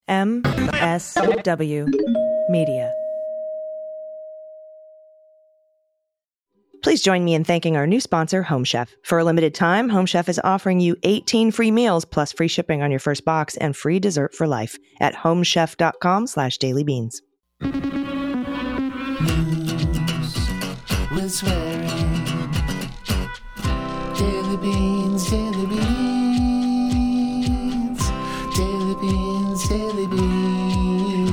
MSW Media. Please join me in thanking our new sponsor, Home Chef. For a limited time, Home Chef is offering you 18 free meals plus free shipping on your first box and free dessert for life at homechef.com/dailybeans. News with swearing. Daily Beans, Daily Beans. Daily Beans, Daily Beans.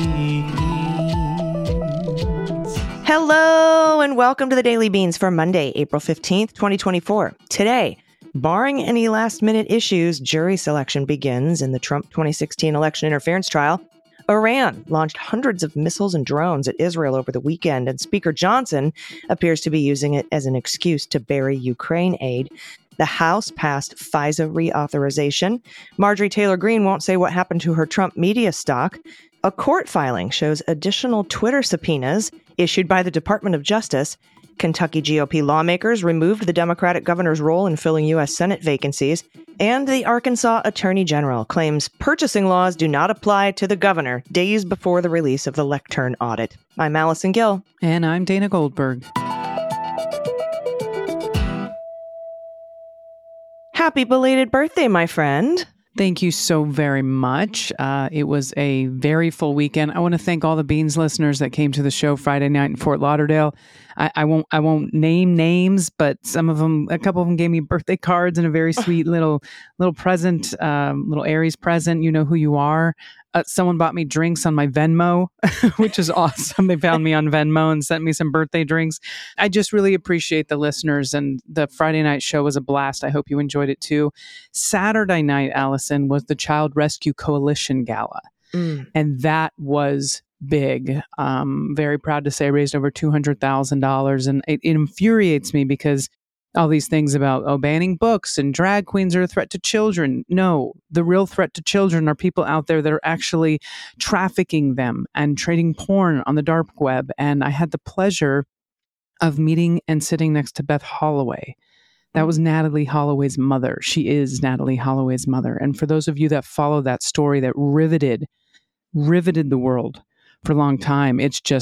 Hello and welcome to the Daily Beans for Monday, April 15th, 2024. Today, barring any last-minute issues, jury selection begins in the Trump 2016 election interference trial. Iran launched hundreds of missiles and drones at Israel over the weekend, and Speaker Johnson appears to be using it as an excuse to bury Ukraine aid. The House passed FISA reauthorization. Marjorie Taylor Greene won't say what happened to her Trump media stock. A court filing shows additional Twitter subpoenas issued by the Department of Justice. Kentucky GOP lawmakers removed the Democratic governor's role in filling U.S. Senate vacancies. And the Arkansas Attorney General claims purchasing laws do not apply to the governor days before the release of the Lectern audit. I'm Allison Gill. And I'm Dana Goldberg. Happy belated birthday, my friend. Thank you so very much. It was a very full weekend. I want to thank all the Beans listeners that came to the show Friday night in Fort Lauderdale. I won't name names, but a couple of them gave me birthday cards and a very sweet little present, little Aries present. You know who you are. Someone bought me drinks on my Venmo, which is awesome. They found me on Venmo and sent me some birthday drinks. I just really appreciate the listeners, and the Friday night show was a blast. I hope you enjoyed it too. Saturday night, Allison, was the Child Rescue Coalition Gala, and that was big. Very proud to say I raised over $200,000, and it infuriates me because all these things about banning books and drag queens are a threat to children. No, the real threat to children are people out there that are actually trafficking them and trading porn on the dark web. And I had the pleasure of meeting and sitting next to Beth Holloway. That was Natalie Holloway's mother. She is Natalie Holloway's mother. And for those of you that follow that story that riveted the world for a long time,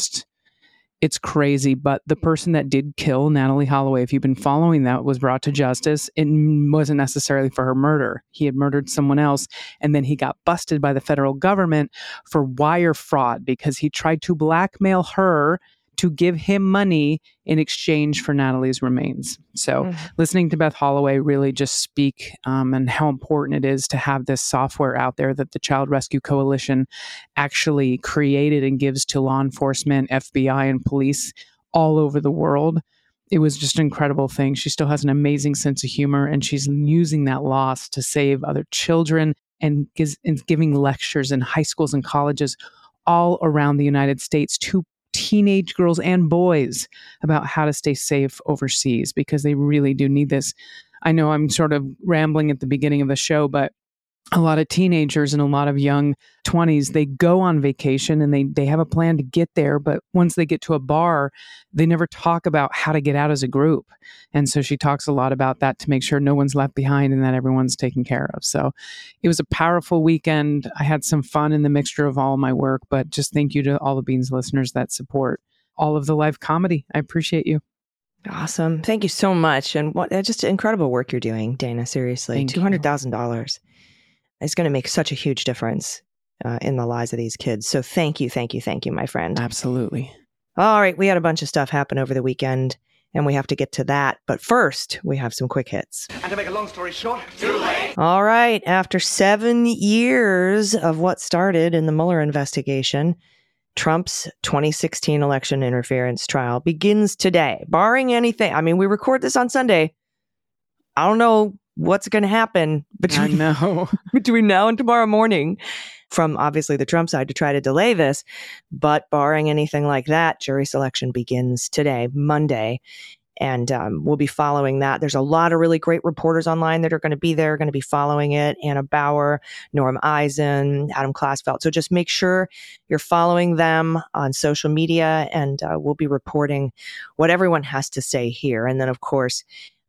it's crazy. But the person that did kill Natalie Holloway, if you've been following that, was brought to justice. It wasn't necessarily for her murder. He had murdered someone else. And then he got busted by the federal government for wire fraud because he tried to blackmail her to give him money in exchange for Natalie's remains. So listening to Beth Holloway really just speak and how important it is to have this software out there that the Child Rescue Coalition actually created and gives to law enforcement, FBI, and police all over the world. It was just an incredible thing. She still has an amazing sense of humor, and she's using that loss to save other children and giving lectures in high schools and colleges all around the United States to teenage girls and boys about how to stay safe overseas, because they really do need this. I know I'm sort of rambling at the beginning of the show, but a lot of teenagers and a lot of young 20s, they go on vacation and they have a plan to get there. But once they get to a bar, they never talk about how to get out as a group. And so she talks a lot about that to make sure no one's left behind and that everyone's taken care of. So it was a powerful weekend. I had some fun in the mixture of all my work, but just thank you to all the Beans listeners that support all of the live comedy. I appreciate you. Awesome. Thank you so much. And what just incredible work you're doing, Dana. Seriously, $200,000. It's going to make such a huge difference in the lives of these kids. So thank you, my friend. Absolutely. All right. We had a bunch of stuff happen over the weekend, and we have to get to that. But first, we have some quick hits. And to make a long story short, too late. All right. After 7 years of what started in the Mueller investigation, Trump's 2016 election interference trial begins today, barring anything. I mean, we record this on Sunday. I don't know what's going to happen between now and tomorrow morning from obviously the Trump side to try to delay this. But barring anything like that, jury selection begins today, Monday. And we'll be following that. There's a lot of really great reporters online that are going to be there, going to be following it. Anna Bauer, Norm Eisen, Adam Klasfeld. So just make sure you're following them on social media, and we'll be reporting what everyone has to say here. And then, of course,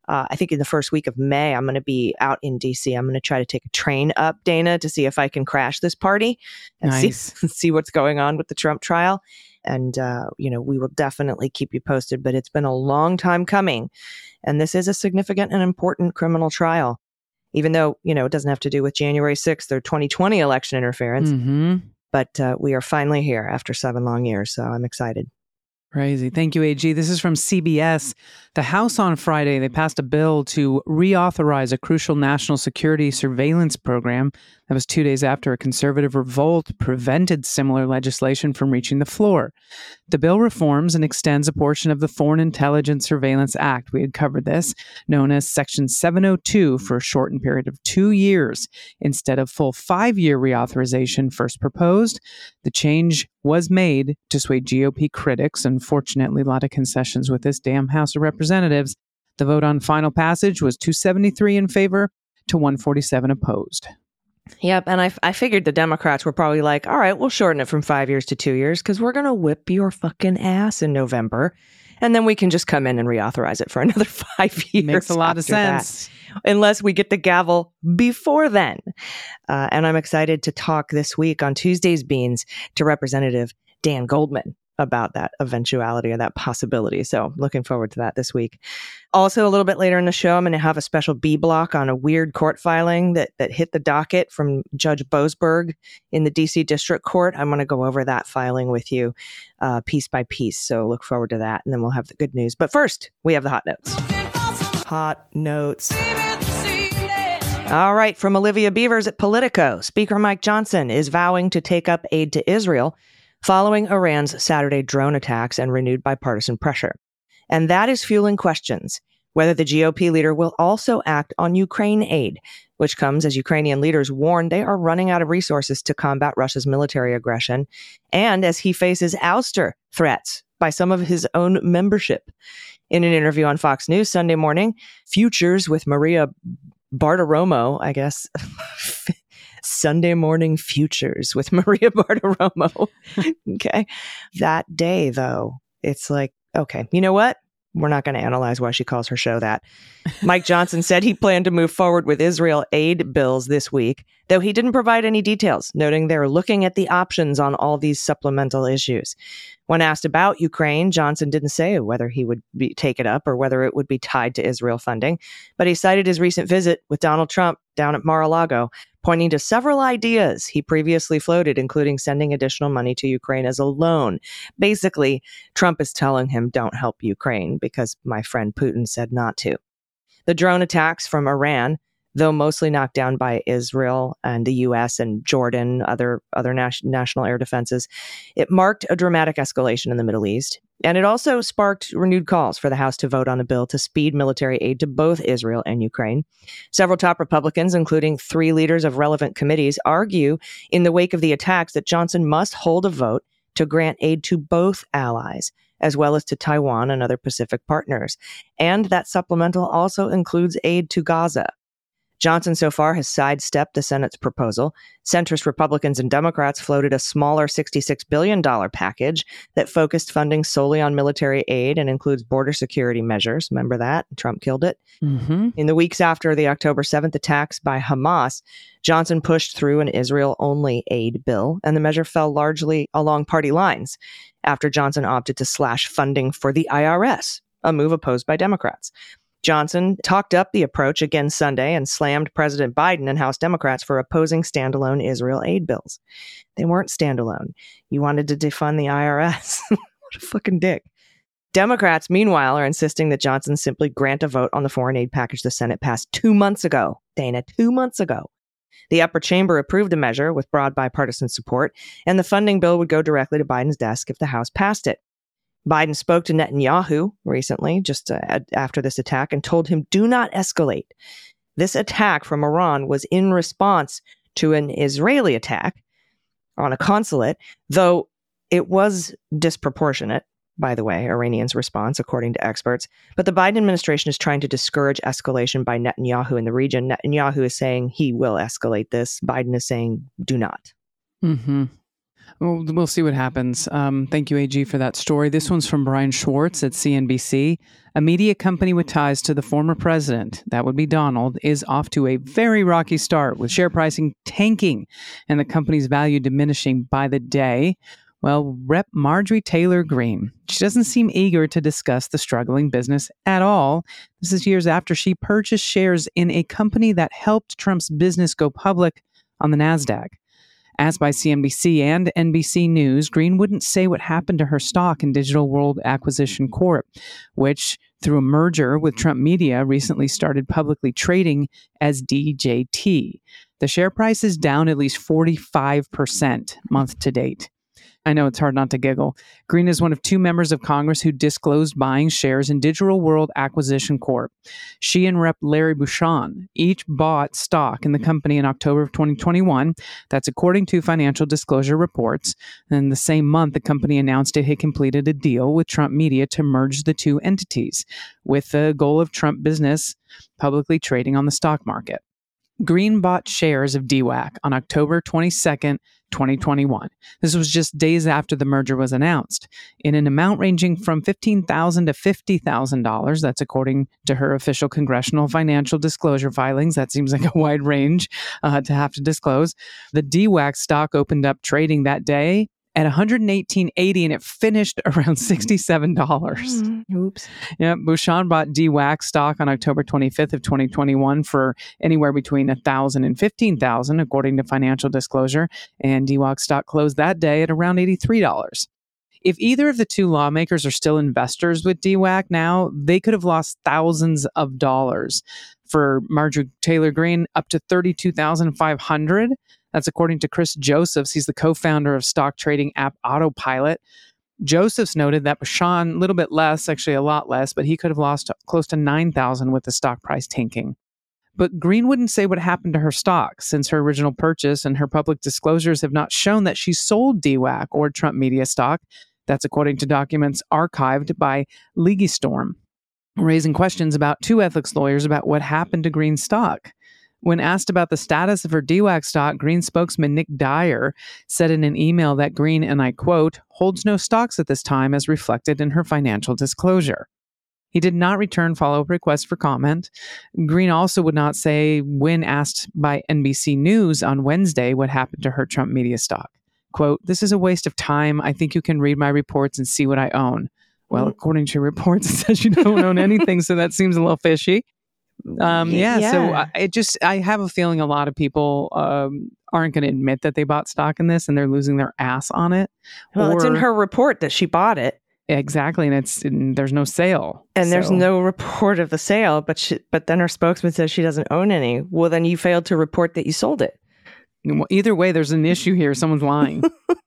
I think in the first week of May, I'm going to be out in DC. I'm going to try to take a train up, Dana, to see if I can crash this party and Nice. see what's going on with the Trump trial. And, we will definitely keep you posted, but it's been a long time coming. And this is a significant and important criminal trial, even though, it doesn't have to do with January 6th or 2020 election interference. Mm-hmm. But we are finally here after 7 long years. So I'm excited. Crazy. Thank you, AG. This is from CBS. The House on Friday, they passed a bill to reauthorize a crucial national security surveillance program. That was 2 days after a conservative revolt prevented similar legislation from reaching the floor. The bill reforms and extends a portion of the Foreign Intelligence Surveillance Act. We had covered this, known as Section 702, for a shortened period of 2 years instead of full 5-year reauthorization first proposed. The change was made to sway GOP critics. Unfortunately, a lot of concessions with this damn House of Representatives. The vote on final passage was 273 in favor to 147 opposed. Yep. And I figured the Democrats were probably like, all right, we'll shorten it from 5 years to 2 years because we're going to whip your fucking ass in November. And then we can just come in and reauthorize it for another 5 years. Makes a lot of after sense. that, unless we get the gavel before then. And I'm excited to talk this week on Tuesday's Beans to Representative Dan Goldman about that eventuality or that possibility. So looking forward to that this week. Also, a little bit later in the show, I'm going to have a special B block on a weird court filing that hit the docket from Judge Boasberg in the DC District Court. I'm going to go over that filing with you piece by piece. So look forward to that. And then we'll have the good news. But first, we have the hot notes. Hot notes. All right. From Olivia Beavers at Politico, Speaker Mike Johnson is vowing to take up aid to Israel following Iran's Saturday drone attacks and renewed bipartisan pressure. And that is fueling questions whether the GOP leader will also act on Ukraine aid, which comes as Ukrainian leaders warn they are running out of resources to combat Russia's military aggression, and as he faces ouster threats by some of his own membership. In an interview on Fox News Sunday morning, Futures with Maria Bartiromo, I guess, Sunday Morning Futures with Maria Bartiromo. Okay. That day, though, it's like, okay, you know what? We're not going to analyze why she calls her show that. Mike Johnson said he planned to move forward with Israel aid bills this week, though he didn't provide any details, noting they're looking at the options on all these supplemental issues. When asked about Ukraine, Johnson didn't say whether he would take it up or whether it would be tied to Israel funding, but he cited his recent visit with Donald Trump down at Mar-a-Lago, pointing to several ideas he previously floated, including sending additional money to Ukraine as a loan. Basically, Trump is telling him, don't help Ukraine because my friend Putin said not to. The drone attacks from Iran, though mostly knocked down by Israel and the U.S. and Jordan, other national air defenses, it marked a dramatic escalation in the Middle East. And it also sparked renewed calls for the House to vote on a bill to speed military aid to both Israel and Ukraine. Several top Republicans, including 3 leaders of relevant committees, argue in the wake of the attacks that Johnson must hold a vote to grant aid to both allies, as well as to Taiwan and other Pacific partners. And that supplemental also includes aid to Gaza. Johnson so far has sidestepped the Senate's proposal. Centrist Republicans and Democrats floated a smaller $66 billion package that focused funding solely on military aid and includes border security measures. Remember that? Trump killed it. Mm-hmm. In the weeks after the October 7th attacks by Hamas, Johnson pushed through an Israel-only aid bill, and the measure fell largely along party lines after Johnson opted to slash funding for the IRS, a move opposed by Democrats. Johnson talked up the approach again Sunday and slammed President Biden and House Democrats for opposing standalone Israel aid bills. They weren't standalone. You wanted to defund the IRS. What a fucking dick. Democrats, meanwhile, are insisting that Johnson simply grant a vote on the foreign aid package the Senate passed 2 months ago. Dana, 2 months ago. The upper chamber approved the measure with broad bipartisan support, and the funding bill would go directly to Biden's desk if the House passed it. Biden spoke to Netanyahu recently, just after this attack, and told him, do not escalate. This attack from Iran was in response to an Israeli attack on a consulate, though it was disproportionate, by the way, Iranians' response, according to experts. But the Biden administration is trying to discourage escalation by Netanyahu in the region. Netanyahu is saying he will escalate this. Biden is saying, do not. Mm-hmm. We'll see what happens. Thank you, AG, for that story. This one's from Brian Schwartz at CNBC. A media company with ties to the former president, that would be Donald, is off to a very rocky start with share pricing tanking and the company's value diminishing by the day. Well, Rep. Marjorie Taylor Greene, she doesn't seem eager to discuss the struggling business at all. This is years after she purchased shares in a company that helped Trump's business go public on the NASDAQ. Asked by CNBC and NBC News, Greene wouldn't say what happened to her stock in Digital World Acquisition Corp., which, through a merger with Trump Media, recently started publicly trading as DJT. The share price is down at least 45% month to date. I know it's hard not to giggle. Greene is one of two members of Congress who disclosed buying shares in Digital World Acquisition Corp. She and Rep. Larry Bucshon each bought stock in the company in October of 2021. That's according to financial disclosure reports. And the same month, the company announced it had completed a deal with Trump Media to merge the two entities, with the goal of Trump business publicly trading on the stock market. Greene bought shares of DWAC on October 22nd, 2021. This was just days after the merger was announced, in an amount ranging from $15,000 to $50,000. That's according to her official congressional financial disclosure filings. That seems like a wide range to have to disclose. The DWAC stock opened up trading that day at $118.80, and it finished around $67. Oops. Yeah, Bucshon bought DWAC stock on October 25th of 2021 for anywhere between $1,000 and $15,000, according to financial disclosure, and DWAC stock closed that day at around $83. If either of the two lawmakers are still investors with DWAC now, they could have lost thousands of dollars. For Marjorie Taylor Greene, up to $32,500. That's according to Chris Josephs. He's the co-founder of stock trading app Autopilot. Josephs noted that Bucshon, a little bit less, actually a lot less, but he could have lost close to $9,000 with the stock price tanking. But Greene wouldn't say what happened to her stock, since her original purchase and her public disclosures have not shown that she sold DWAC or Trump Media stock. That's according to documents archived by Legistorm, raising questions about two ethics lawyers about what happened to Greene's stock. When asked about the status of her DWAC stock, Greene spokesman Nick Dyer said in an email that Greene, and I quote, holds no stocks at this time as reflected in her financial disclosure. He did not return follow-up requests for comment. Greene also would not say when asked by NBC News on Wednesday what happened to her Trump Media stock. Quote, this is a waste of time. I think you can read my reports and see what I own. Well, according to your reports, it says you don't own anything, so that seems a little fishy. So I have a feeling a lot of people aren't going to admit that they bought stock in this and they're losing their ass on it. Well, it's in her report that she bought it. Exactly, and there's no sale. And there's no report of the sale, but then her spokesman says she doesn't own any. Well, then you failed to report that you sold it. Well, either way, there's an issue here. Someone's lying.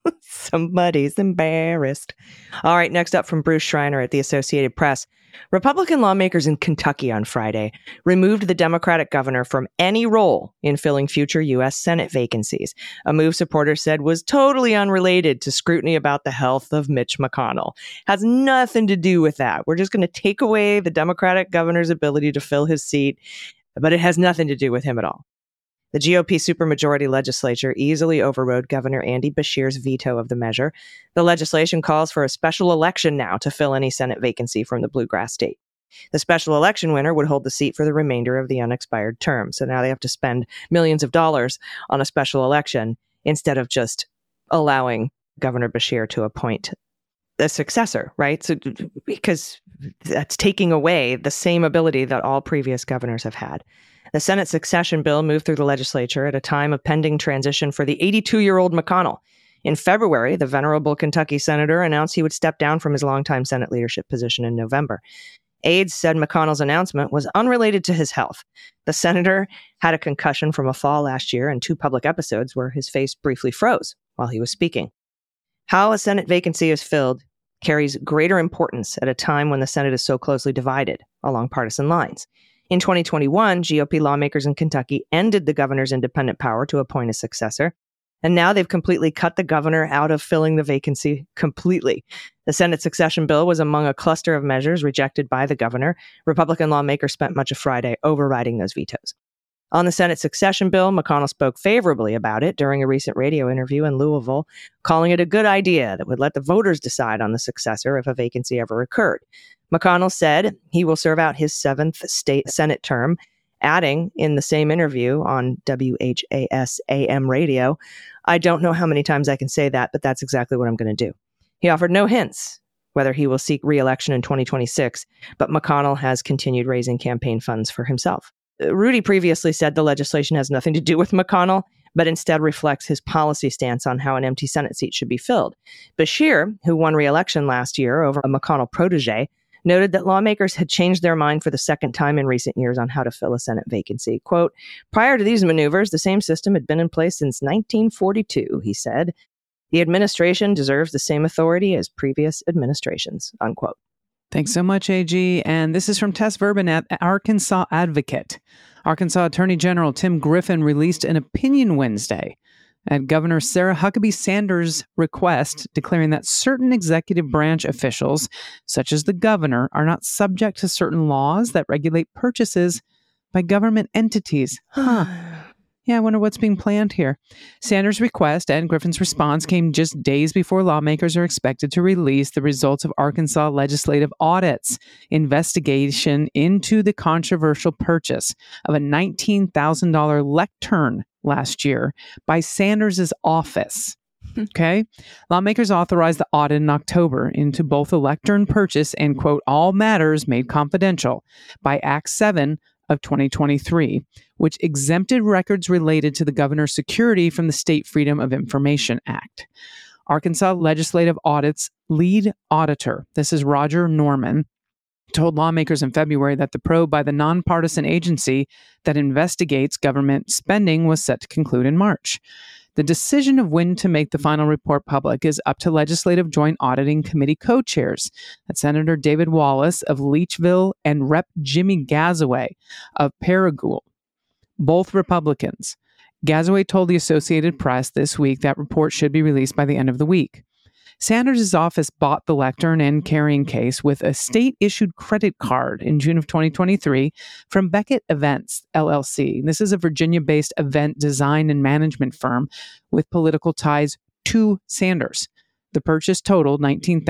Somebody's embarrassed. All right, next up from Bruce Schreiner at the Associated Press. Republican lawmakers in Kentucky on Friday removed the Democratic governor from any role in filling future U.S. Senate vacancies, a move supporters said was totally unrelated to scrutiny about the health of Mitch McConnell. Has nothing to do with that. We're just going to take away the Democratic governor's ability to fill his seat, but it has nothing to do with him at all. The GOP supermajority legislature easily overrode Governor Andy Beshear's veto of the measure. The legislation calls for a special election now to fill any Senate vacancy from the bluegrass state. The special election winner would hold the seat for the remainder of the unexpired term. So now they have to spend millions of dollars on a special election instead of just allowing Governor Beshear to appoint a successor, right? So because that's taking away the same ability that all previous governors have had. The Senate succession bill moved through the legislature at a time of pending transition for the 82-year-old McConnell. In February, the venerable Kentucky senator announced he would step down from his longtime Senate leadership position in November. Aides said McConnell's announcement was unrelated to his health. The senator had a concussion from a fall last year and 2 public episodes where his face briefly froze while he was speaking. How a Senate vacancy is filled carries greater importance at a time when the Senate is so closely divided along partisan lines. In 2021, GOP lawmakers in Kentucky ended the governor's independent power to appoint a successor, and now they've completely cut the governor out of filling the vacancy completely. The Senate succession bill was among a cluster of measures rejected by the governor. Republican lawmakers spent much of Friday overriding those vetoes. On the Senate succession bill, McConnell spoke favorably about it during a recent radio interview in Louisville, calling it a good idea that would let the voters decide on the successor if a vacancy ever occurred. McConnell said he will serve out his 7th state Senate term, adding in the same interview on WHAS AM radio, "I don't know how many times I can say that, but that's exactly what I'm going to do." He offered no hints whether he will seek re-election in 2026, but McConnell has continued raising campaign funds for himself. Rudy previously said the legislation has nothing to do with McConnell, but instead reflects his policy stance on how an empty Senate seat should be filled. Beshear, who won re-election last year over a McConnell protege, noted that lawmakers had changed their mind for the second time in recent years on how to fill a Senate vacancy. Quote, "Prior to these maneuvers, the same system had been in place since 1942, he said. The administration deserves the same authority as previous administrations," unquote. Thanks so much, AG. And this is from Tess Verbin at Arkansas Advocate. Arkansas Attorney General Tim Griffin released an opinion Wednesday at Governor Sarah Huckabee Sanders' request, declaring that certain executive branch officials, such as the governor, are not subject to certain laws that regulate purchases by government entities. Yeah, I wonder what's being planned here. Sanders' request and Griffin's response came just days before lawmakers are expected to release the results of Arkansas legislative audits investigation into the controversial purchase of a $19,000 lectern last year by Sanders' office. Okay. Lawmakers authorized the audit in October into both a lectern purchase and, quote, all matters made confidential by Act 7 of 2023, which exempted records related to the governor's security from the State Freedom of Information Act. Arkansas Legislative Audit's lead auditor, this is Roger Norman, told lawmakers in February that the probe by the nonpartisan agency that investigates government spending was set to conclude in March. The decision of when to make the final report public is up to Legislative Joint Auditing Committee co-chairs, that's Senator David Wallace of Leachville and Rep. Jimmy Gazaway of Paragould, both Republicans. Gazaway told the Associated Press this week that report should be released by the end of the week. Sanders' office bought the lectern and carrying case with a state-issued credit card in June of 2023 from Beckett Events, LLC. This is a Virginia-based event design and management firm with political ties to Sanders. The purchase totaled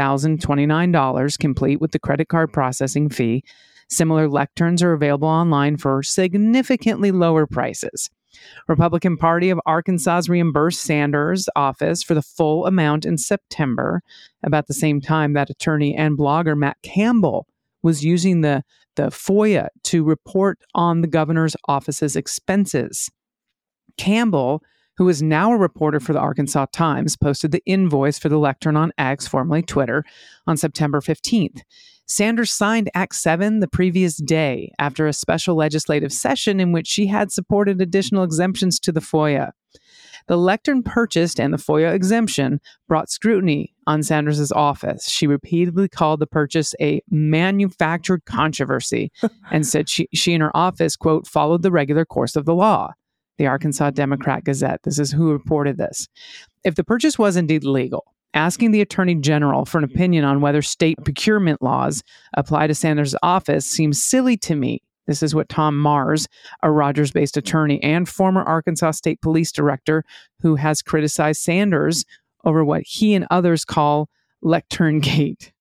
$19,029, complete with the credit card processing fee. Similar lecterns are available online for significantly lower prices. Republican Party of Arkansas reimbursed Sanders' office for the full amount in September, about the same time that attorney and blogger Matt Campbell was using the FOIA to report on the governor's office's expenses. Campbell, who is now a reporter for the Arkansas Times, posted the invoice for the lectern on X, formerly Twitter, on September 15th. Sanders signed Act 7 the previous day after a special legislative session in which she had supported additional exemptions to the FOIA. The lectern purchased and the FOIA exemption brought scrutiny on Sanders' office. She repeatedly called the purchase a manufactured controversy and said she and her office, quote, followed the regular course of the law. The Arkansas Democrat-Gazette, this is who reported this. If the purchase was indeed legal, asking the Attorney General for an opinion on whether state procurement laws apply to Sanders' office seems silly to me. This is what Tom Mars, a Rogers-based attorney and former Arkansas State Police Director who has criticized Sanders over what he and others call lectern gate.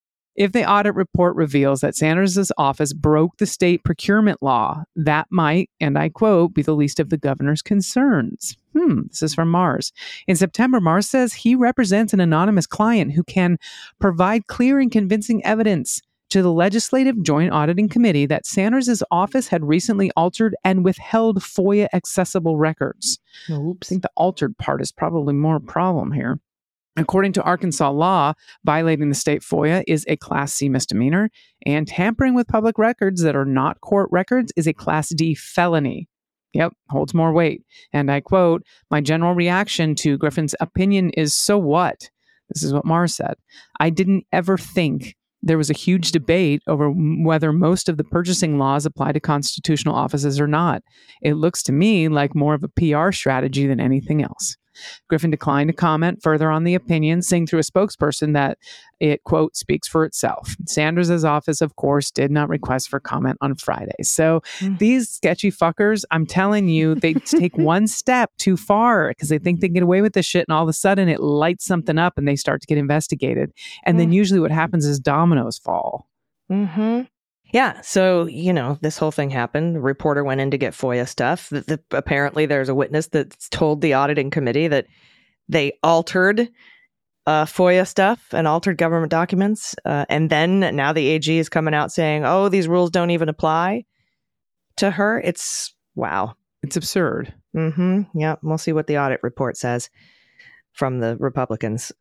If the audit report reveals that Sanders' office broke the state procurement law, that might, and I quote, be the least of the governor's concerns. This is from Mars. In September, Mars says he represents an anonymous client who can provide clear and convincing evidence to the Legislative Joint Auditing Committee that Sanders' office had recently altered and withheld FOIA accessible records. Oops. I think the altered part is probably more a problem here. According to Arkansas law, violating the state FOIA is a Class C misdemeanor, and tampering with public records that are not court records is a Class D felony. Yep, holds more weight. And I quote, my general reaction to Griffin's opinion is, so what? This is what Mars said. I didn't ever think there was a huge debate over whether most of the purchasing laws apply to constitutional offices or not. It looks to me like more of a PR strategy than anything else. Griffin declined to comment further on the opinion, saying through a spokesperson that it, quote, speaks for itself. Sanders' office, of course, did not request for comment on Friday. So these sketchy fuckers, I'm telling you, they take one step too far because they think they can get away with this shit, and all of a sudden it lights something up and they start to get investigated. And then usually what happens is dominoes fall. Mm-hmm. Yeah. So, this whole thing happened. The reporter went in to get FOIA stuff. Apparently, there's a witness that's told the auditing committee that they altered FOIA stuff and altered government documents. And then now the AG is coming out saying, oh, these rules don't even apply to her. It's wow. It's absurd. Mm-hmm. Yeah. We'll see what the audit report says from the Republicans.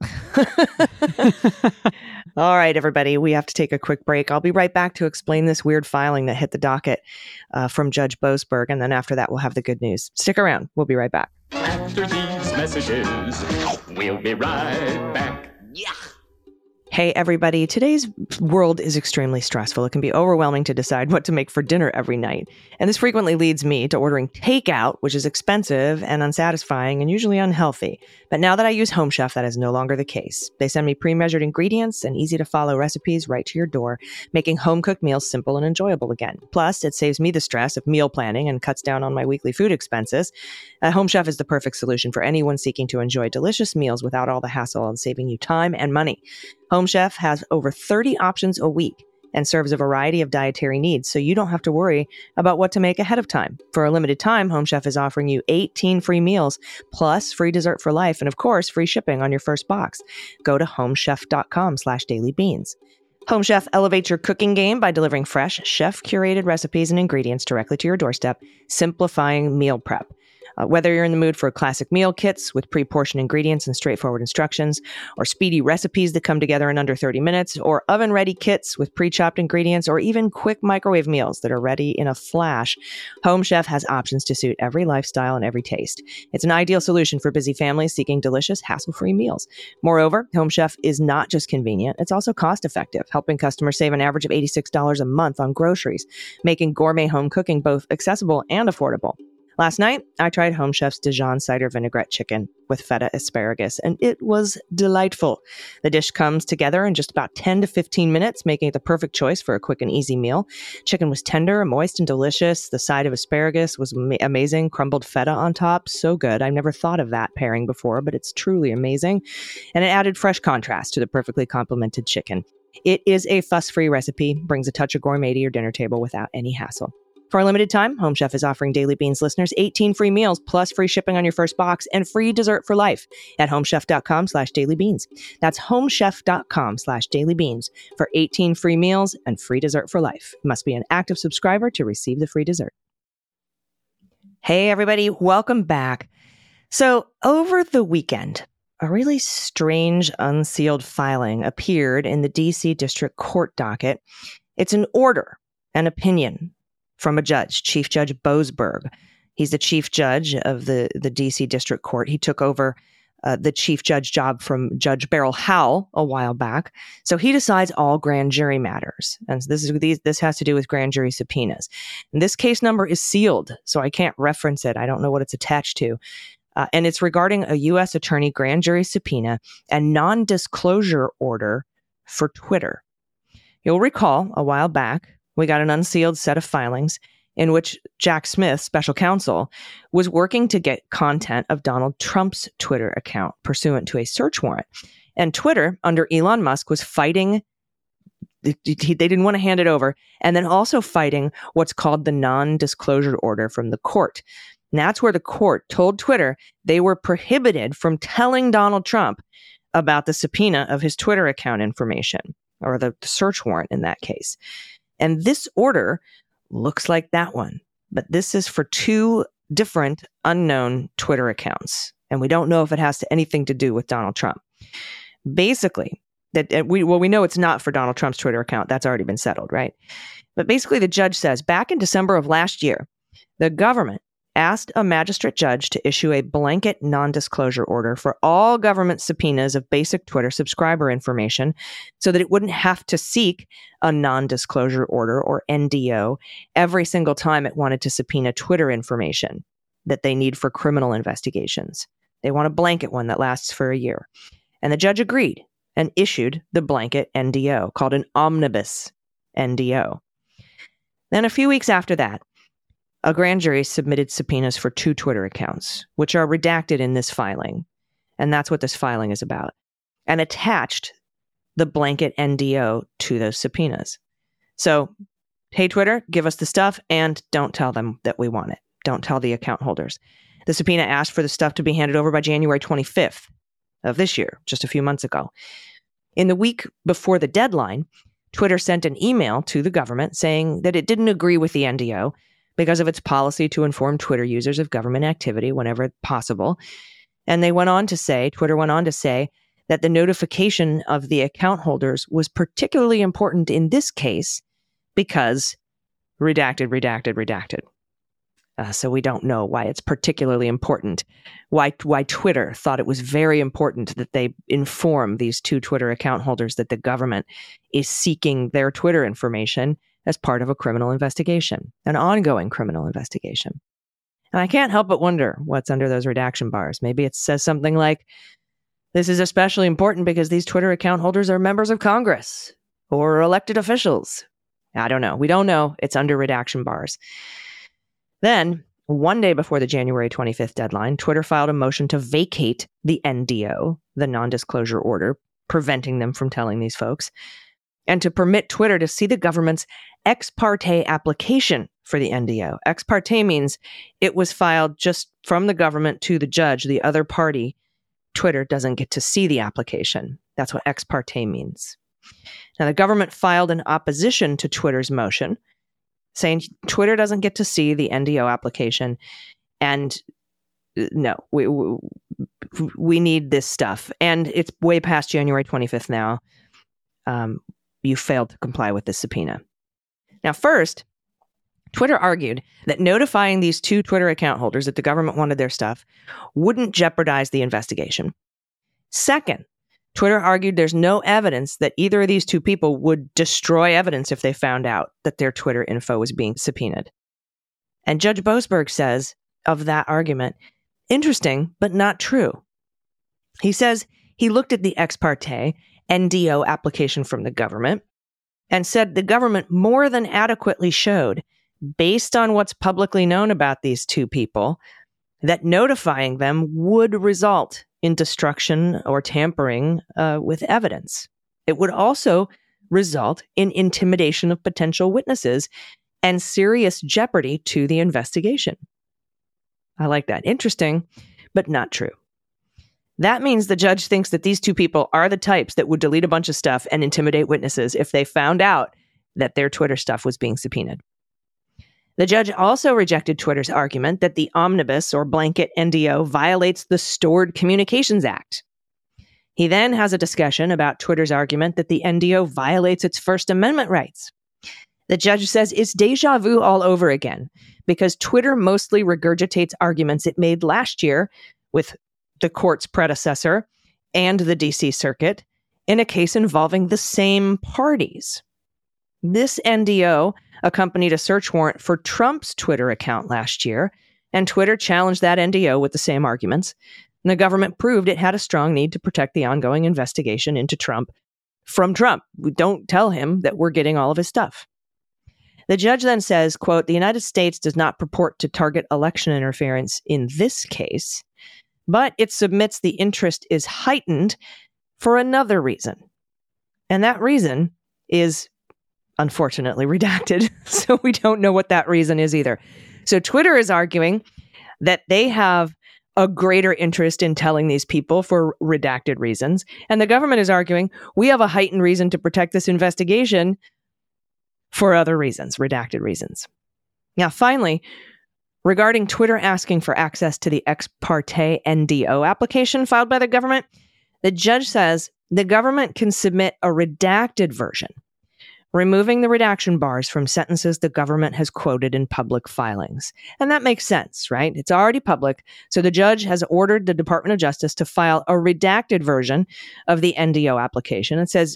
All right, everybody, we have to take a quick break. I'll be right back to explain this weird filing that hit the docket from Judge Boasberg. And then after that, we'll have the good news. Stick around. We'll be right back. After these messages, we'll be right back. Yeah. Hey, everybody. Today's world is extremely stressful. It can be overwhelming to decide what to make for dinner every night. And this frequently leads me to ordering takeout, which is expensive and unsatisfying and usually unhealthy. But now that I use Home Chef, that is no longer the case. They send me pre-measured ingredients and easy-to-follow recipes right to your door, making home-cooked meals simple and enjoyable again. Plus, it saves me the stress of meal planning and cuts down on my weekly food expenses. Home Chef is the perfect solution for anyone seeking to enjoy delicious meals without all the hassle and saving you time and money. Home Chef has over 30 options a week and serves a variety of dietary needs, so you don't have to worry about what to make ahead of time. For a limited time, Home Chef is offering you 18 free meals, plus free dessert for life, and of course, free shipping on your first box. Go to homechef.com/dailybeans. Home Chef elevates your cooking game by delivering fresh, chef-curated recipes and ingredients directly to your doorstep, simplifying meal prep. Whether you're in the mood for classic meal kits with pre-portioned ingredients and straightforward instructions, or speedy recipes that come together in under 30 minutes, or oven-ready kits with pre-chopped ingredients, or even quick microwave meals that are ready in a flash, Home Chef has options to suit every lifestyle and every taste. It's an ideal solution for busy families seeking delicious, hassle-free meals. Moreover, Home Chef is not just convenient, it's also cost-effective, helping customers save an average of $86 a month on groceries, making gourmet home cooking both accessible and affordable. Last night, I tried Home Chef's Dijon cider vinaigrette chicken with feta asparagus, and it was delightful. The dish comes together in just about 10 to 15 minutes, making it the perfect choice for a quick and easy meal. Chicken was tender, moist, and delicious. The side of asparagus was amazing, crumbled feta on top. So good. I've never thought of that pairing before, but it's truly amazing. And it added fresh contrast to the perfectly complemented chicken. It is a fuss-free recipe, brings a touch of gourmet to your dinner table without any hassle. For a limited time, Home Chef is offering Daily Beans listeners 18 free meals plus free shipping on your first box and free dessert for life at homechef.com/dailybeans. That's homechef.com/dailybeans for 18 free meals and free dessert for life. You must be an active subscriber to receive the free dessert. Hey, everybody. Welcome back. So over the weekend, a really strange unsealed filing appeared in the D.C. District Court docket. It's an order, an opinion from a judge, Chief Judge Boasberg. He's the chief judge of the D.C. District Court. He took over the chief judge job from Judge Beryl Howell a while back. So he decides all grand jury matters. And this has to do with grand jury subpoenas. And this case number is sealed, so I can't reference it. I don't know what it's attached to. And it's regarding a U.S. attorney grand jury subpoena and non-disclosure order for Twitter. You'll recall a while back, we got an unsealed set of filings in which Jack Smith, special counsel, was working to get content of Donald Trump's Twitter account pursuant to a search warrant. And Twitter, under Elon Musk, was fighting. They didn't want to hand it over. And then also fighting what's called the non-disclosure order from the court. And that's where the court told Twitter they were prohibited from telling Donald Trump about the subpoena of his Twitter account information, or the search warrant in that case. And this order looks like that one, but this is for two different unknown Twitter accounts. And we don't know if it has anything to do with Donald Trump. Basically, we know it's not for Donald Trump's Twitter account. That's already been settled, right? But basically, the judge says back in December of last year, the government asked a magistrate judge to issue a blanket non-disclosure order for all government subpoenas of basic Twitter subscriber information so that it wouldn't have to seek a non-disclosure order, or NDO, every single time it wanted to subpoena Twitter information that they need for criminal investigations. They want a blanket one that lasts for a year. And the judge agreed and issued the blanket NDO called an omnibus NDO. Then a few weeks after that, a grand jury submitted subpoenas for 2 Twitter accounts, which are redacted in this filing. And that's what this filing is about. And attached the blanket NDO to those subpoenas. So, hey, Twitter, give us the stuff and don't tell them that we want it. Don't tell the account holders. The subpoena asked for the stuff to be handed over by January 25th of this year, just a few months ago. In the week before the deadline, Twitter sent an email to the government saying that it didn't agree with the NDO because of its policy to inform Twitter users of government activity whenever possible. And Twitter went on to say that the notification of the account holders was particularly important in this case because redacted. So we don't know why it's particularly important, why Twitter thought it was very important that they inform these 2 Twitter account holders that the government is seeking their Twitter information as part of a criminal investigation, an ongoing criminal investigation. And I can't help but wonder what's under those redaction bars. Maybe it says something like, this is especially important because these Twitter account holders are members of Congress or elected officials. I don't know. We don't know. It's under redaction bars. Then, one day before the January 25th deadline, Twitter filed a motion to vacate the NDO, the non-disclosure order, preventing them from telling these folks, and to permit Twitter to see the government's ex parte application for the NDO. Ex parte means it was filed just from the government to the judge, the other party. Twitter doesn't get to see the application. That's what ex parte means. Now, the government filed an opposition to Twitter's motion, saying Twitter doesn't get to see the NDO application, and no, we need this stuff. And it's way past January 25th now. You failed to comply with this subpoena. Now, first, Twitter argued that notifying these 2 Twitter account holders that the government wanted their stuff wouldn't jeopardize the investigation. Second, Twitter argued there's no evidence that either of these 2 people would destroy evidence if they found out that their Twitter info was being subpoenaed. And Judge Boasberg says of that argument, interesting, but not true. He says he looked at the ex parte NDO application from the government and said the government more than adequately showed, based on what's publicly known about these 2 people, that notifying them would result in destruction or tampering with evidence. It would also result in intimidation of potential witnesses and serious jeopardy to the investigation. I like that. Interesting, but not true. That means the judge thinks that these 2 people are the types that would delete a bunch of stuff and intimidate witnesses if they found out that their Twitter stuff was being subpoenaed. The judge also rejected Twitter's argument that the omnibus or blanket NDO violates the Stored Communications Act. He then has a discussion about Twitter's argument that the NDO violates its First Amendment rights. The judge says it's deja vu all over again because Twitter mostly regurgitates arguments it made last year with the court's predecessor and the DC Circuit in a case involving the same parties. This NDO accompanied a search warrant for Trump's Twitter account last year, and Twitter challenged that NDO with the same arguments. And the government proved it had a strong need to protect the ongoing investigation into Trump from Trump. We don't tell him that we're getting all of his stuff. The judge then says, quote, the United States does not purport to target election interference in this case, but it submits the interest is heightened for another reason. And that reason is unfortunately redacted, so we don't know what that reason is either. So Twitter is arguing that they have a greater interest in telling these people for redacted reasons, and the government is arguing we have a heightened reason to protect this investigation for other reasons, redacted reasons. Now, finally, regarding Twitter asking for access to the ex parte NDO application filed by the government, the judge says the government can submit a redacted version, removing the redaction bars from sentences the government has quoted in public filings. And that makes sense, right? It's already public. So the judge has ordered the Department of Justice to file a redacted version of the NDO application. It says,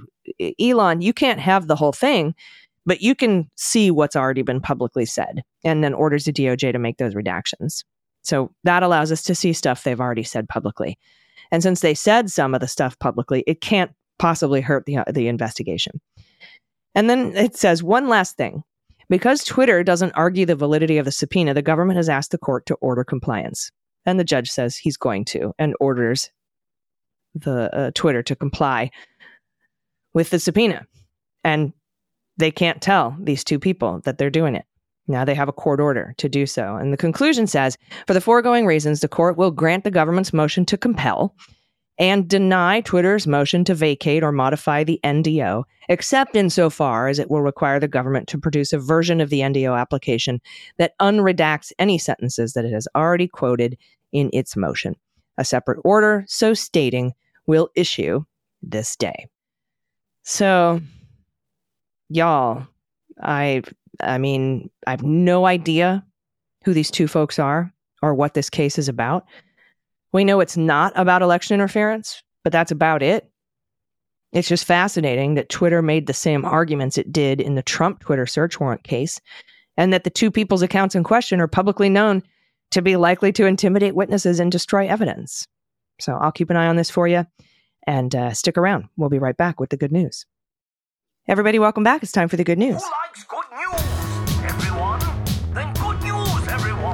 Elon, you can't have the whole thing, but you can see what's already been publicly said, and then orders the DOJ to make those redactions. So that allows us to see stuff they've already said publicly. And since they said some of the stuff publicly, it can't possibly hurt the investigation. And then it says one last thing. Because Twitter doesn't argue the validity of the subpoena, the government has asked the court to order compliance. And the judge says he's going to and orders the Twitter to comply with the subpoena. And they can't tell these two people that they're doing it. Now they have a court order to do so. And the conclusion says, for the foregoing reasons, the court will grant the government's motion to compel and deny Twitter's motion to vacate or modify the NDO, except insofar as it will require the government to produce a version of the NDO application that unredacts any sentences that it has already quoted in its motion. A separate order, so stating, will issue this day. So, y'all, I mean, I have no idea who these two folks are or what this case is about. We know it's not about election interference, but that's about it. It's just fascinating that Twitter made the same arguments it did in the Trump Twitter search warrant case, and that the two people's accounts in question are publicly known to be likely to intimidate witnesses and destroy evidence. So I'll keep an eye on this for you, and stick around. We'll be right back with the good news. Everybody, welcome back. It's time for the good news. Who likes good news, everyone? Then good news, everyone.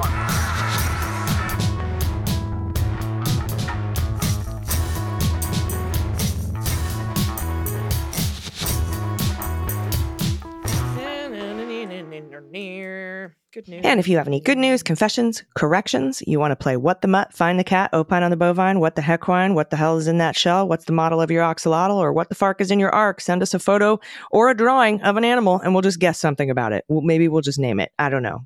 Good news. And if you have any good news, confessions, corrections, you want to play What the Mutt, Find the Cat, Opine on the Bovine, What the Heckwine, What the Hell is in that shell, What's the model of your oxalotl, or What the Fark is in your ark, send us a photo or a drawing of an animal and we'll just guess something about it. Maybe we'll just name it. I don't know.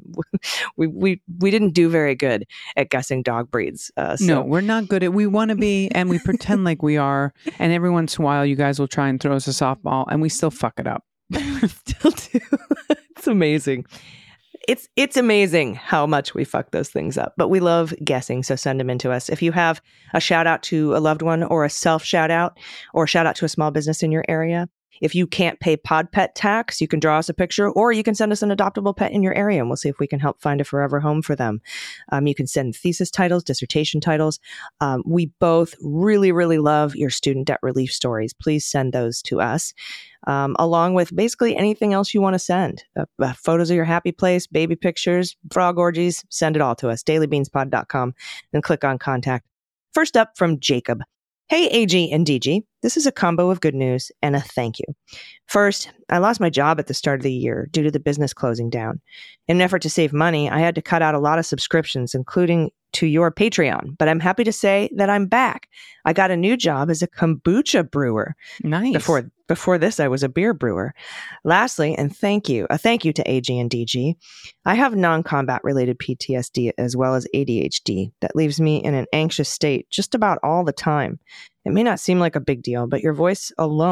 We didn't do very good at guessing dog breeds. No, we're not good at. We want to be, and we pretend like we are. And every once in a while, you guys will try and throw us a softball, and we still fuck it up. Still do. It's amazing. It's amazing how much we fuck those things up, but we love guessing. So send them in to us. If you have a shout out to a loved one or a self shout out or shout out to a small business in your area, if you can't pay pod pet tax, you can draw us a picture or you can send us an adoptable pet in your area and we'll see if we can help find a forever home for them. You can send thesis titles, dissertation titles. We both really, really love your student debt relief stories. Please send those to us. Along with basically anything else you want to send. Photos of your happy place, baby pictures, frog orgies, send it all to us. dailybeanspod.com and click on contact. First up from Jacob. Hey, AG and DG. This is a combo of good news and a thank you. First, I lost my job at the start of the year due to the business closing down. In an effort to save money, I had to cut out a lot of subscriptions, including to your Patreon, but I'm happy to say that I'm back. I got a new job as a kombucha brewer. Nice. Before this, I was a beer brewer. Lastly, and a thank you to AG and DG. I have non-combat related PTSD as well as ADHD that leaves me in an anxious state just about all the time. It may not seem like a big deal, but your voices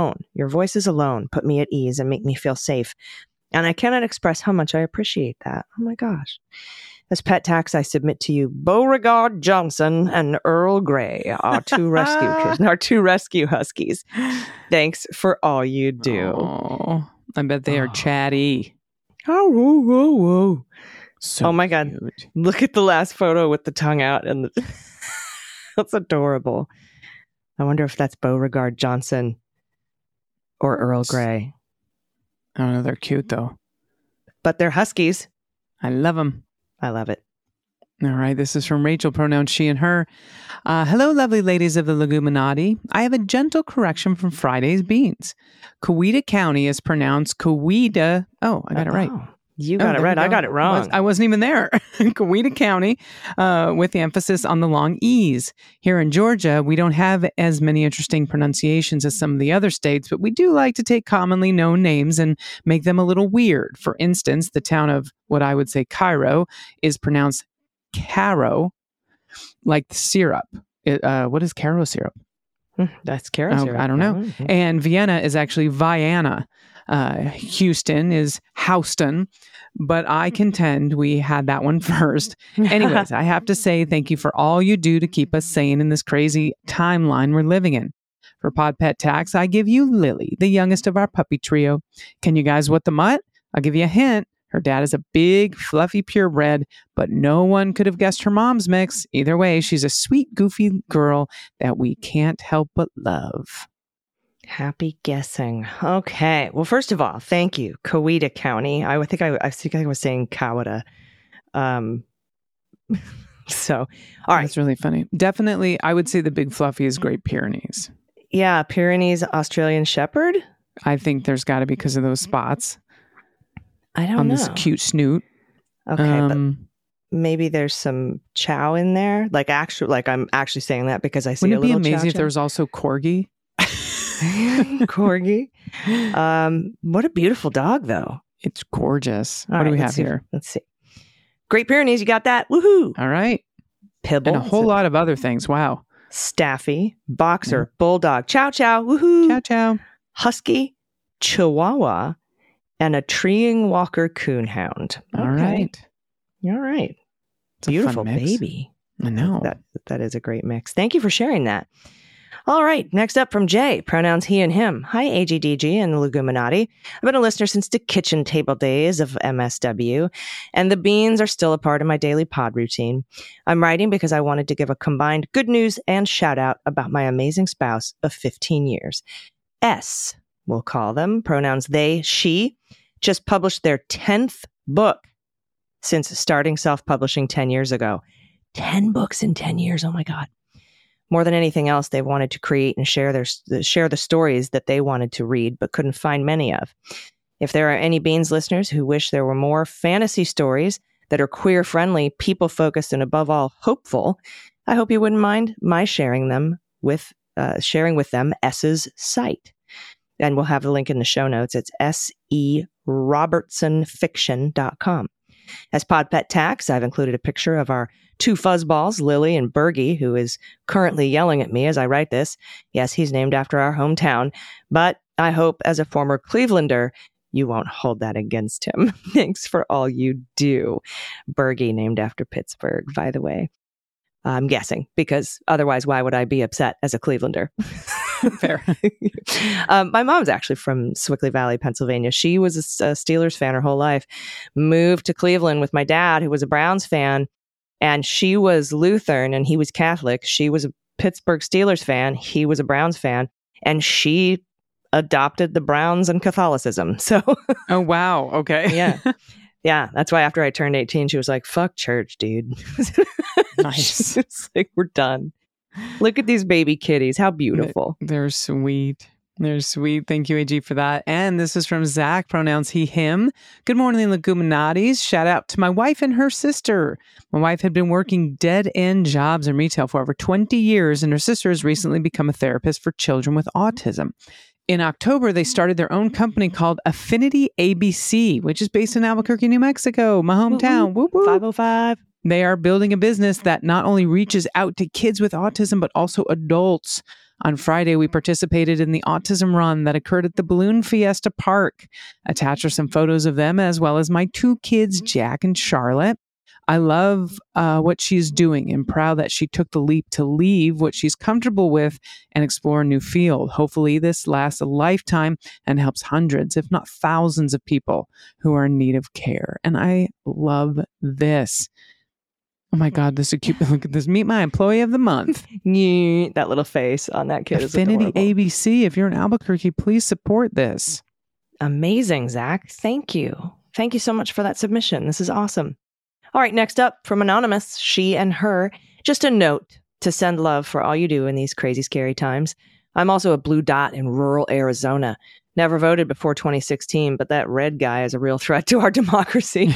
alone put me at ease and make me feel safe. And I cannot express how much I appreciate that. Oh my gosh. As pet tax, I submit to you Beauregard Johnson and Earl Grey, our two rescue huskies. Thanks for all you do. Oh, I bet they are chatty. Oh, whoa, whoa, whoa. So oh my God. cute. Look at the last photo with the tongue out. And that's adorable. I wonder if that's Beauregard Johnson or Earl Grey. I don't know. They're cute, though. But they're huskies. I love them. I love it. All right. This is from Rachel, pronouns she and her. Hello, lovely ladies of the Leguminati. I have a gentle correction from Friday's beans. Coweta County is pronounced Coweta. Oh, I got it right. You got it right. I got it wrong. I wasn't even there. Coweta County, with the emphasis on the long E's. Here in Georgia, we don't have as many interesting pronunciations as some of the other states, but we do like to take commonly known names and make them a little weird. For instance, the town of what I would say Cairo is pronounced Caro, like the syrup. What is Caro syrup? That's Caro syrup. I don't know. Mm-hmm. And Vienna is actually Vienna. Houston is Houston, but I contend we had that one first. Anyways, I have to say thank you for all you do to keep us sane in this crazy timeline we're living in. For Pod Pet Tax, I give you Lily, the youngest of our puppy trio. Can you guys what the mutt? I'll give you a hint. Her dad is a big, fluffy purebred, but no one could have guessed her mom's mix. Either way, she's a sweet, goofy girl that we can't help but love. Happy guessing. Okay. Well, first of all, thank you, Coweta County. I think I was saying Coweta. So, all right. That's really funny. Definitely, I would say the big fluffy is Great Pyrenees. Yeah, Pyrenees Australian Shepherd. I think there's got to be because of those spots I don't on know. this cute snoot. Okay, but maybe there's some chow in there. Like I'm actually saying that because I see Wouldn't a it be little amazing if chow. there was also corgi? Corgi. What a beautiful dog, though. It's gorgeous. All What do right, we let's have see. here? Let's see. Great Pyrenees, you got that? Woohoo! All right. Pibble, And a whole lot of other things. Wow. Staffy, Boxer, Bulldog, Chow Chow, woohoo! Ciao, ciao. Husky, Chihuahua, and a treeing Walker Coonhound. All right. All right. It's a Beautiful fun mix. baby. I know. That is a great mix. Thank you for sharing that. All right. Next up from Jay, pronouns he and him. Hi, AGDG and the Leguminati. I've been a listener since the kitchen table days of MSW, and the beans are still a part of my daily pod routine. I'm writing because I wanted to give a combined good news and shout out about my amazing spouse of 15 years. S, we'll call them, pronouns they, she, just published their 10th book since starting self-publishing 10 years ago. 10 books in 10 years. Oh my God. More than anything else, they wanted to create and share the stories that they wanted to read, but couldn't find many of. If there are any Beans listeners who wish there were more fantasy stories that are queer-friendly, people-focused, and above all, hopeful, I hope you wouldn't mind my sharing with them S's site. And we'll have the link in the show notes. It's serobertsonfiction.com. As Pod Pet Tax, I've included a picture of our two fuzzballs, Lily and Bergie, who is currently yelling at me as I write this. Yes, he's named after our hometown, but I hope as a former Clevelander, you won't hold that against him. Thanks for all you do. Bergie, named after Pittsburgh, by the way. I'm guessing, because otherwise, why would I be upset as a Clevelander? Fair. My mom's actually from Swickley Valley, Pennsylvania. She was a Steelers fan her whole life. Moved to Cleveland with my dad, who was a Browns fan, and she was Lutheran and he was Catholic. She was a Pittsburgh Steelers fan. He was a Browns fan, and she adopted the Browns and Catholicism. So, Oh, wow. Okay. yeah. Yeah, that's why after I turned 18, she was like, fuck church, dude. Nice. It's like, we're done. Look at these baby kitties. How beautiful. They're sweet. They're sweet. Thank you, AG, for that. And this is from Zach, pronouns he, him. Good morning, Leguminatis. Shout out to my wife and her sister. My wife had been working dead-end jobs in retail for over 20 years, and her sister has recently become a therapist for children with autism. In October, they started their own company called Affinity ABC, which is based in Albuquerque, New Mexico, my hometown. Whoop, whoop. 505. They are building a business that not only reaches out to kids with autism, but also adults. On Friday, we participated in the autism run that occurred at the Balloon Fiesta Park. Attached are some photos of them, as well as my two kids, Jack and Charlotte. I love what she's doing and proud that she took the leap to leave what she's comfortable with and explore a new field. Hopefully this lasts a lifetime and helps hundreds, if not thousands of people who are in need of care. And I love this. Oh my God, this is cute. Look at this. Meet my employee of the month. That little face on that kid is Affinity adorable. ABC. If you're in Albuquerque, please support this. Amazing, Zach. Thank you. Thank you so much for that submission. This is awesome. All right, next up from Anonymous, she and her. Just a note to send love for all you do in these crazy, scary times. I'm also a blue dot in rural Arizona. Never voted before 2016, but that red guy is a real threat to our democracy.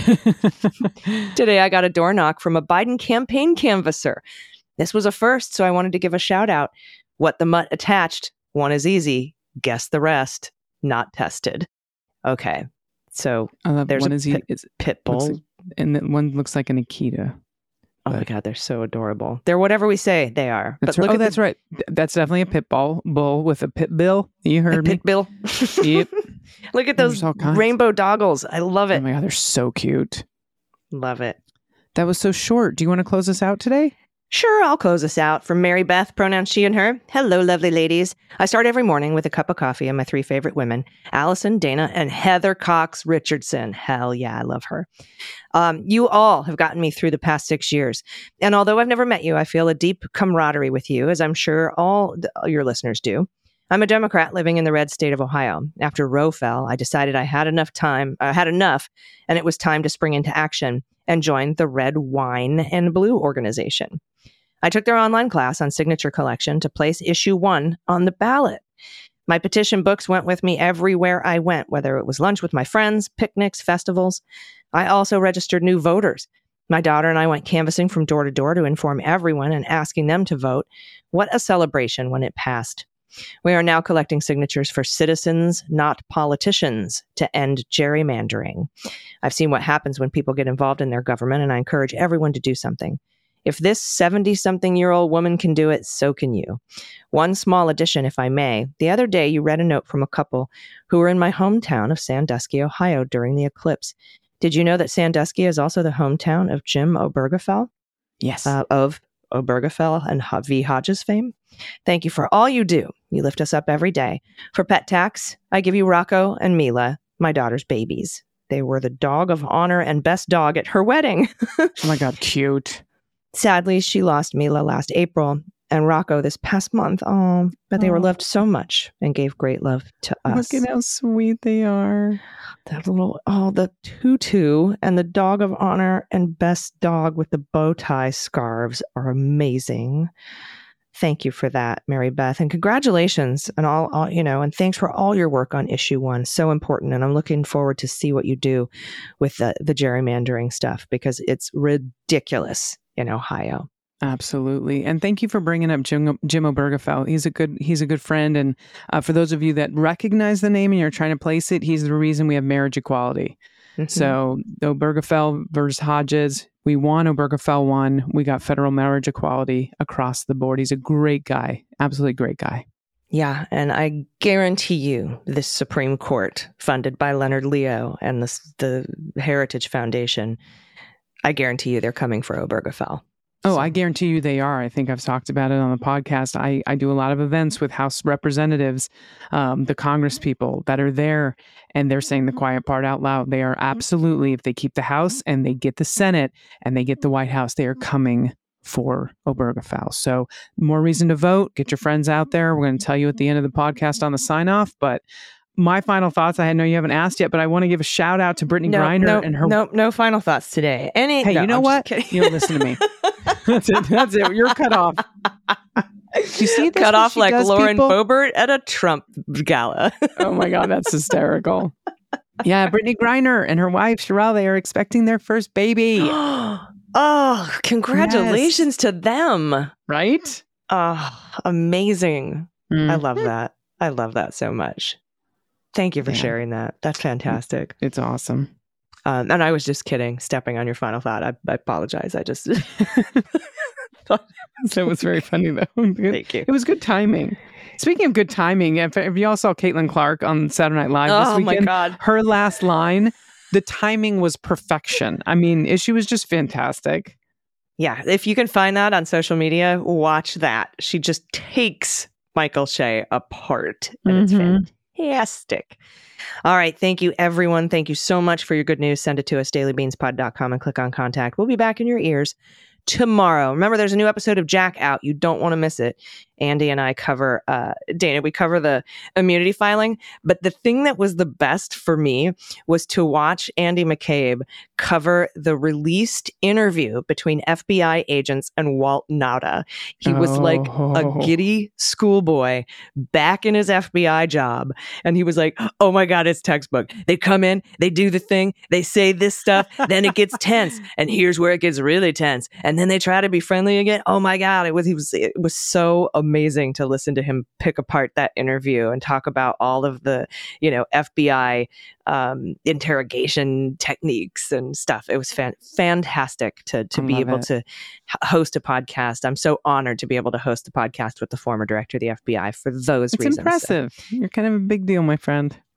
Today, I got a door knock from a Biden campaign canvasser. This was a first, so I wanted to give a shout out. What the mutt attached? One is easy. Guess the rest. Not tested. Okay, so I love there's one a is he pit bull. looks like- and then one looks like an Akita. Oh my God, they're so adorable. They're whatever we say they are. That's but right. look Oh, at that's right. That's definitely a pit bull with a pit bill. You heard me. pit bill. Yep. Look at There's those all kinds. rainbow doggles. I love Oh it. my God, they're so cute. Love it. That was so short. Do you want to close us out today? Sure, I'll close us out. From Mary Beth, pronouns she and her. Hello, lovely ladies. I start every morning with a cup of coffee and my 3 favorite women, Allison, Dana, and Heather Cox Richardson. Hell yeah, I love her. You all have gotten me through the past 6 years. And although I've never met you, I feel a deep camaraderie with you, as I'm sure all your listeners do. I'm a Democrat living in the red state of Ohio. After Roe fell, I decided I had enough, and it was time to spring into action and join the Red, Wine, and Blue organization. I took their online class on signature collection to place issue 1 on the ballot. My petition books went with me everywhere I went, whether it was lunch with my friends, picnics, festivals. I also registered new voters. My daughter and I went canvassing from door to door to inform everyone and asking them to vote. What a celebration when it passed. We are now collecting signatures for citizens, not politicians, to end gerrymandering. I've seen what happens when people get involved in their government, and I encourage everyone to do something. If this 70-something-year-old woman can do it, so can you. One small addition, if I may. The other day, you read a note from a couple who were in my hometown of Sandusky, Ohio, during the eclipse. Did you know that Sandusky is also the hometown of Jim Obergefell? Yes. Of Obergefell and V. Hodges fame? Thank you for all you do. You lift us up every day. For pet tax, I give you Rocco and Mila, my daughter's babies. They were the dog of honor and best dog at her wedding. Oh my God, cute. Sadly, she lost Mila last April and Rocco this past month. Oh, but they were loved so much and gave great love to us. Look at how sweet they are. That the tutu and the dog of honor and best dog with the bow tie scarves are amazing. Thank you for that, Mary Beth, and congratulations and all and thanks for all your work on issue 1. So important, and I'm looking forward to see what you do with the gerrymandering stuff, because it's ridiculous in Ohio. Absolutely. And thank you for bringing up Jim Obergefell. He's a good friend. And for those of you that recognize the name and you're trying to place it, he's the reason we have marriage equality. Mm-hmm. So Obergefell versus Hodges, we won. Obergefell won. We got federal marriage equality across the board. He's a great guy. Absolutely great guy. Yeah, and I guarantee you this Supreme Court, funded by Leonard Leo and the Heritage Foundation, I guarantee you they're coming for Obergefell. Oh, I guarantee you they are. I think I've talked about it on the podcast. I do a lot of events with House representatives, the Congress people that are there, and they're saying the quiet part out loud. They are absolutely, if they keep the House and they get the Senate and they get the White House, they are coming for Obergefell. So more reason to vote. Get your friends out there. We're going to tell you at the end of the podcast on the sign-off, but my final thoughts, I know you haven't asked yet, but I want to give a shout out to Brittany Griner and her. No final thoughts today. Hey, you know what? You don't listen to me. That's it. You're cut off. You see this? Cut off like Lauren Boebert at a Trump gala. Oh my God, that's hysterical. Yeah, Brittany Griner and her wife, Sherelle, they are expecting their first baby. Oh, congratulations to them. Right? Oh, amazing. I love that. I love that so much. Thank you for sharing that. That's fantastic. It's awesome. And I was just kidding, stepping on your final thought. I apologize. I just thought it was very funny, though. Thank you. It was good timing. Speaking of good timing, if you all saw Caitlin Clark on Saturday Night Live this weekend, my God. Her last line, the timing was perfection. I mean, she was just fantastic. Yeah, if you can find that on social media, watch that. She just takes Michael Shea apart, and it's fantastic. All right. Thank you, everyone. Thank you so much for your good news. Send it to us, dailybeanspod.com, and click on contact. We'll be back in your ears tomorrow. Remember, there's a new episode of Jack out. You don't want to miss it. Andy and I cover, Dana, we cover the immunity filing. But the thing that was the best for me was to watch Andy McCabe cover the released interview between FBI agents and Walt Nauta. He was like a giddy schoolboy back in his FBI job. And he was like, oh my God, it's textbook. They come in, they do the thing, they say this stuff, then it gets tense. And here's where it gets really tense. And then they try to be friendly again. Oh my God, it was so amazing to listen to him pick apart that interview and talk about all of the, FBI interrogation techniques and stuff. It was fantastic to be able to host a podcast. I'm so honored to be able to host a podcast with the former director of the FBI for those reasons. It's impressive. So. You're kind of a big deal, my friend.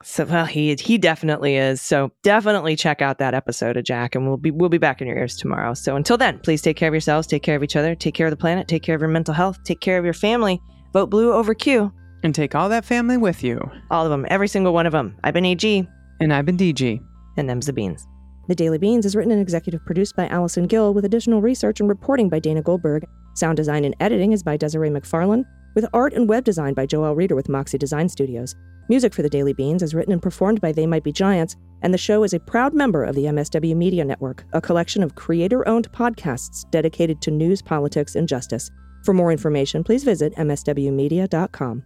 So, well, he definitely is. So definitely check out that episode of Jack, and we'll be back in your ears tomorrow. So until then, please take care of yourselves, take care of each other, take care of the planet, take care of your mental health, take care of your family. Vote blue over Q. And take all that family with you. All of them, every single one of them. I've been AG. And I've been DG. And them's the beans. The Daily Beans is written and executive produced by Allison Gill with additional research and reporting by Dana Goldberg. Sound design and editing is by Desiree McFarlane, with art and web design by Joel Reeder with Moxie Design Studios. Music for The Daily Beans is written and performed by They Might Be Giants, and the show is a proud member of the MSW Media Network, a collection of creator-owned podcasts dedicated to news, politics, and justice. For more information, please visit mswmedia.com.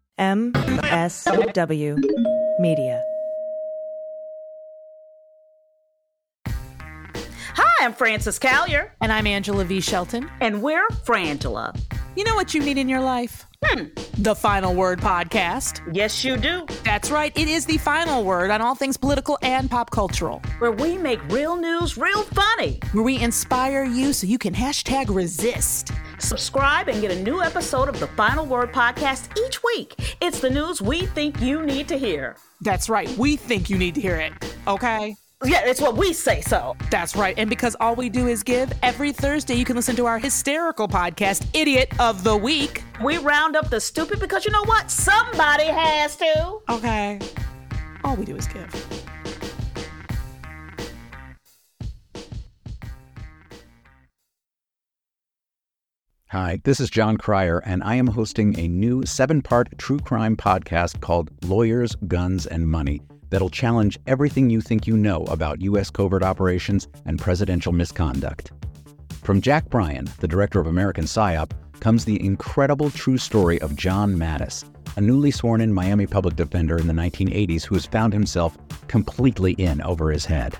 MSW Media. Hi, I'm Frances Callier. And I'm Angela V. Shelton. And we're Frangela. You know what you need in your life? The Final Word Podcast. Yes, you do. That's right. It is the final word on all things political and pop cultural. Where we make real news real funny. Where we inspire you so you can hashtag resist. Subscribe and get a new episode of the Final Word Podcast each week. It's the news we think you need to hear. That's right. We think you need to hear it. Okay? Yeah, it's what we say so. That's right. And because all we do is give, every Thursday you can listen to our hysterical podcast, Idiot of the Week. We round up the stupid because you know what? Somebody has to. Okay. All we do is give. Hi, this is John Cryer, and I am hosting a new 7-part true crime podcast called Lawyers, Guns, and Money that'll challenge everything you think you know about U.S. covert operations and presidential misconduct. From Jack Bryan, the director of American PSYOP, comes the incredible true story of John Mattis, a newly sworn-in Miami public defender in the 1980s who has found himself completely in over his head.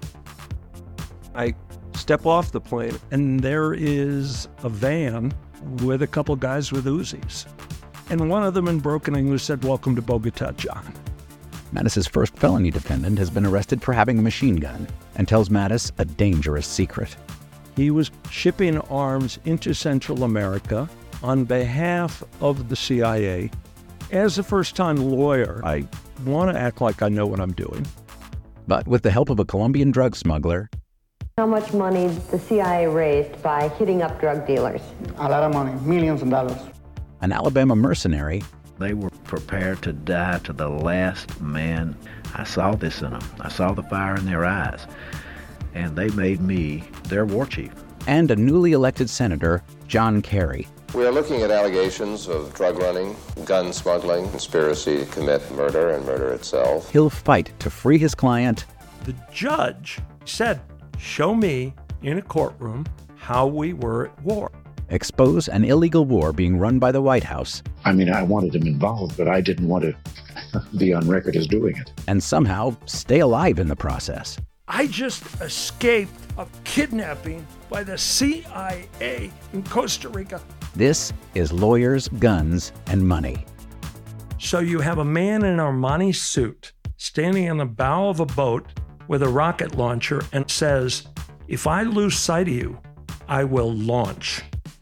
I step off the plane, and there is a van with a couple guys with Uzis. And one of them in broken English said, "Welcome to Bogota, John." Mattis's first felony defendant has been arrested for having a machine gun and tells Mattis a dangerous secret. He was shipping arms into Central America on behalf of the CIA. As a first-time lawyer, I want to act like I know what I'm doing. But with the help of a Colombian drug smuggler, how much money the CIA raised by hitting up drug dealers? A lot of money, millions of dollars. An Alabama mercenary, they were prepared to die to the last man. I saw this in them. I saw the fire in their eyes. And they made me their war chief. And a newly elected senator, John Kerry. We are looking at allegations of drug running, gun smuggling, conspiracy to commit murder and murder itself. He'll fight to free his client. The judge said, "Show me in a courtroom how we were at war." Expose an illegal war being run by the White House. I mean, I wanted him involved, but I didn't want to be on record as doing it. And somehow stay alive in the process. I just escaped a kidnapping by the CIA in Costa Rica. This is Lawyers, Guns, and Money. So you have a man in an Armani suit standing on the bow of a boat with a rocket launcher and says, "If I lose sight of you, I will launch.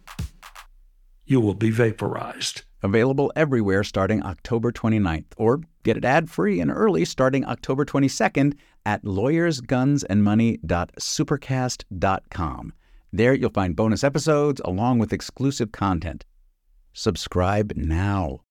You will be vaporized." Available everywhere starting October 29th, or get it ad-free and early starting October 22nd at lawyersgunsandmoney.supercast.com. There you'll find bonus episodes along with exclusive content. Subscribe now.